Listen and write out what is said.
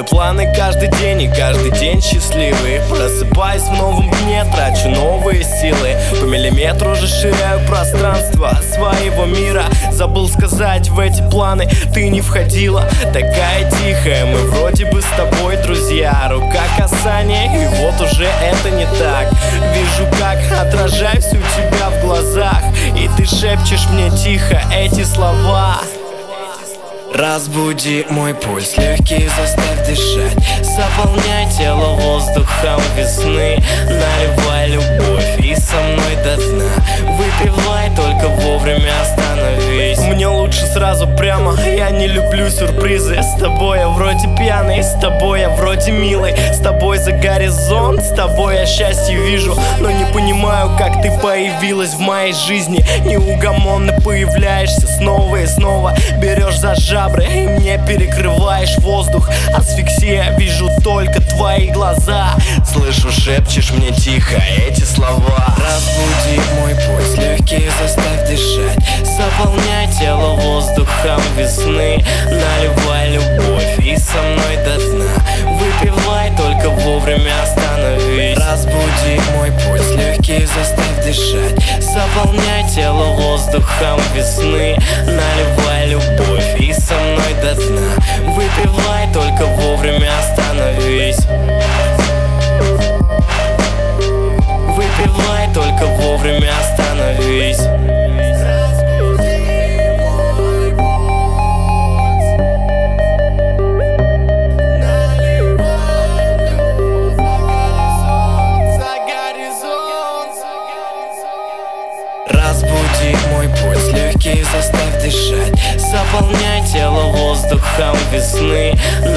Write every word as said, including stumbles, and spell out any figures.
планы каждый день и каждый день счастливый. Просыпаюсь в новом дне, трачу новые силы. По миллиметру расширяю пространство своего мира. Забыл сказать, в эти планы ты не входила. Такая тихая, мы вроде бы с тобой друзья. Рука касания, и вот уже это не так. Вижу, как отражаюсь у тебя в глазах, и ты шепчешь мне тихо эти слова. Разбуди мой пульс, легкие заставь дышать. Заполняй тело воздухом весны. Наливай любовь и со мной до дна. Выпивай, только вовремя остановись. Мне лучше сразу прямо, я не люблю сюрпризы. С тобой я вроде пьяный, с тобой я вроде милый. С тобой за горизонт, с тобой я счастье вижу. Но не понимаю, как ты появилась в моей жизни. Неугомонно появляешься снова и снова. Берешь за жабры и мне перекрываешь воздух. Асфиксия, вижу только твои глаза. Слышу, шепчешь мне тихо эти слова. Разбуди мой пульс, легкие заставь дышать. Заполняй тело воздухом весны. Наливай любовь и со мной до дна. Выпивай, только вовремя остановись. Разбуди мой пульс, легкие заставь дышать. Заполняй тело воздухом весны. Наливай любовь и со мной до дна. Выпивай, только вовремя остановись. Выпивай, только вовремя остановись. Разбуди мой пульс, легкие заставь дышать. Заполняй тело воздухом весны.